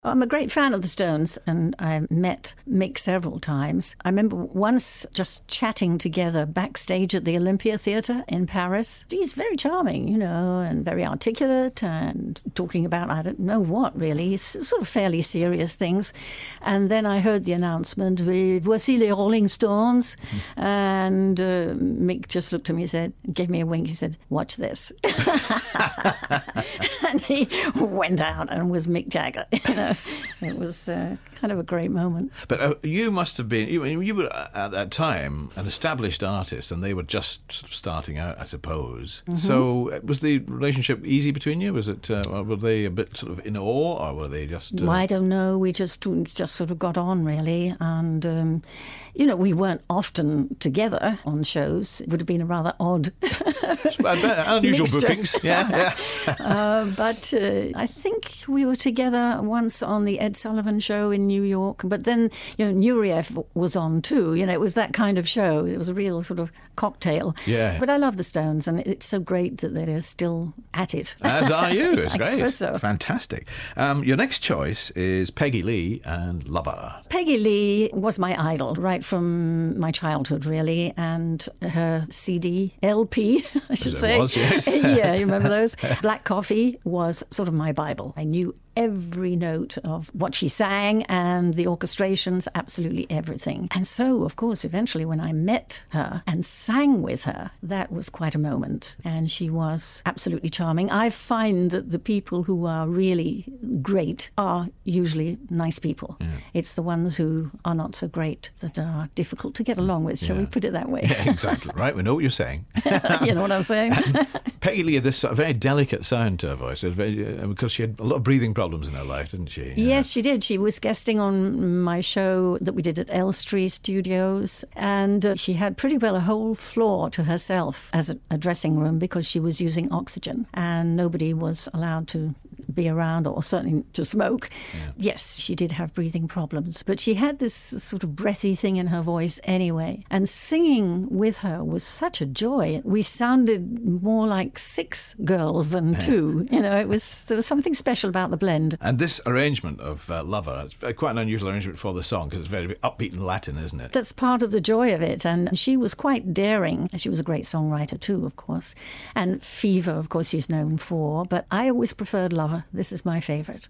I'm a great fan of the Stones, and I met Mick several times. I remember once just chatting together backstage at the Olympia Theatre in Paris. He's very charming, and very articulate and talking about, I don't know what really, sort of fairly serious things. And then I heard the announcement, voici les Rolling Stones. And Mick just looked at me and said, gave me a wink. He said, watch this. And he went out and was Mick Jagger, It was kind of a great moment. But you must have been, you were at that time an established artist, and they were just sort of starting out, I suppose. Mm-hmm. So was the relationship easy between you? Was it, were they a bit sort of in awe, or were they just... I don't know. We just sort of got on, really. And, we weren't often together on shows. It would have been a rather odd... unusual bookings, yeah. But I think we were together once on the Ed Sullivan Show in New York. But then, Nureyev was on too. It was that kind of show. It was a real sort of cocktail. Yeah. But I love the Stones, and it's so great that they're still at it. As are you. It's great. So. Fantastic. Your next choice is Peggy Lee and Lover. Peggy Lee was my idol right from my childhood, really, and her CD, LP, I should say. It was, yes. Yeah, you remember those? Black Coffee was sort of my Bible. I knew every note of what she sang and the orchestrations, absolutely everything. And so, of course, eventually when I met her and sang with her, that was quite a moment. And she was absolutely charming. I find that the people who are really great are usually nice people. Yeah. It's the ones who are not so great that are difficult to get along with, shall we put it that way? Yeah, exactly. Right, we know what you're saying. You know what I'm saying? Peggy Lee had this sort of very delicate sound to her voice, because she had a lot of breathing problems in her life, didn't she? Yes, she did. She was guesting on my show that we did at Elstree Studios, and she had pretty well a whole floor to herself as a dressing room because she was using oxygen, and nobody was allowed to be around, or certainly to smoke. Yeah. Yes, she did have breathing problems, but she had this sort of breathy thing in her voice anyway, and singing with her was such a joy. We sounded more like 6 girls than 2. There was something special about the blend. And this arrangement of Lover, it's quite an unusual arrangement for the song, because it's very upbeat and Latin, isn't it? That's part of the joy of it, and she was quite daring. She was a great songwriter too, of course, and Fever, of course, she's known for, but I always preferred Lover. This is my favourite.